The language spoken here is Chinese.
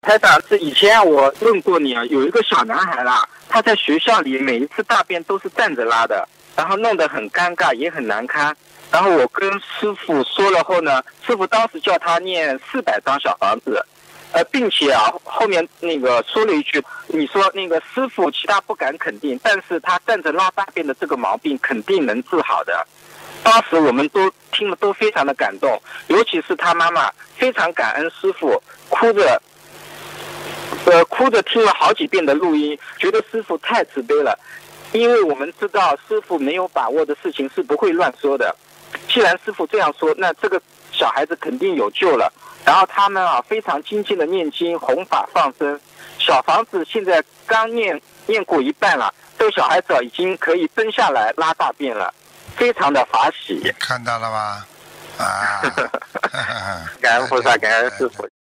台长，是以前我问过你啊，有一个小男孩啦，他在学校里每一次大便都是站着拉的，然后弄得很尴尬，也很难堪。然后我跟师傅说了后呢，师傅当时叫他念400张小房子，并且啊后面那个说了一句，你说那个师傅其他不敢肯定，但是他站着拉大便的这个毛病肯定能治好的。当时我们都听了都非常的感动，尤其是他妈妈非常感恩师傅，哭着听了好几遍的录音，觉得师傅太慈悲了。因为我们知道师傅没有把握的事情是不会乱说的，既然师傅这样说，那这个小孩子肯定有救了。然后他们啊非常精进的念经弘法放生，小房子现在刚念过一半了，这个小孩子已经可以蹲下来拉大便了，非常的法喜。 看到了吗？啊， 感恩菩萨，感恩师傅。